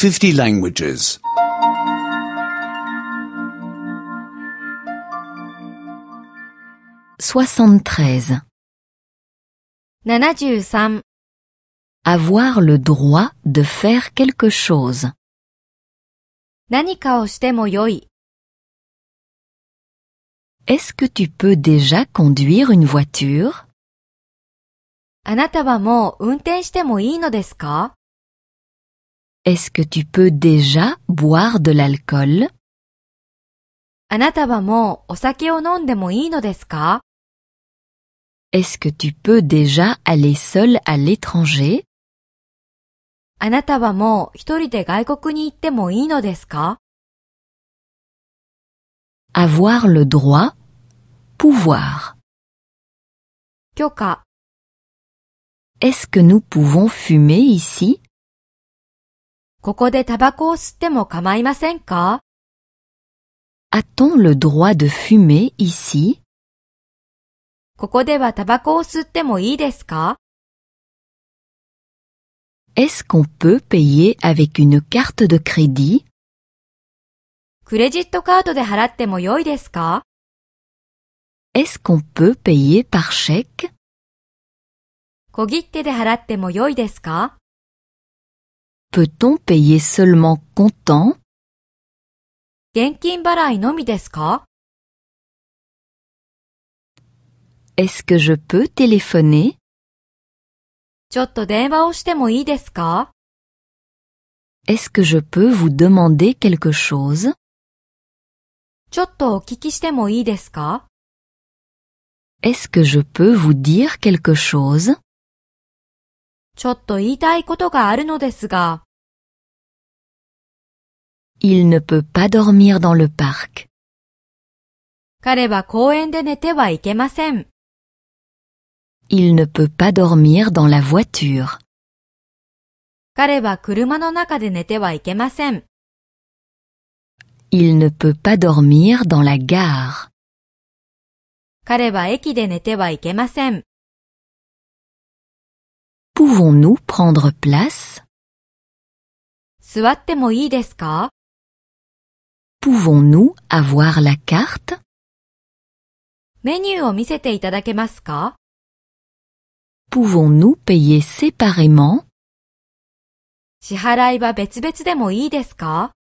50 languages. 73. 73. Avoir le droit de faire quelque chose. 何かをしてもよい。 Est-ce que tu peux déjà conduire une voiture? あなたはもう運転してもいいのですか？ Est-ce que tu peux déjà boire de l'alcool? あなたはもうお酒を飲んでもいいのですか？ Est-ce que tu peux déjà aller seul à l'étranger? あなたはもう一人で外国に行ってもいいのですか？ Avoir le droit, pouvoir. 許可。 Est-ce que nous pouvons fumer ici? ここでタバコを吸っても構いませんか？ A-t-on le droit de fumer ici? ここではタバコを吸ってもいいですか？ Est-ce qu'on peut payer avec une carte de crédit? クレジットカードで払ってもよいですか？ Est-ce qu'on peut payer par chèque? 小切手で払ってもよいですか？ Peut-on payer seulement comptant? 現金払いのみですか？ Est-ce que je peux téléphoner? ちょっと電話をしてもいいですか？ Est-ce que je peux vous demander quelque chose? ちょっとお聞きしてもいいですか？ Est-ce que je peux vous dire quelque chose? ちょっと言いたいことがあるのですが。 Il ne peut pas dormir dans le parc. 彼は公園で寝てはいけません。 Il ne peut pas dormir dans la voiture. 彼は車の中で寝てはいけません。 Il ne peut pas dormir dans la gare. 彼は駅で寝てはいけません。 Pouvons-nous prendre place? 座ってもいいですか？ Pouvons-nous avoir la carte? メニューを見せていただけますか？ Pouvons-nous payer séparément? 支払いは別々でもいいですか？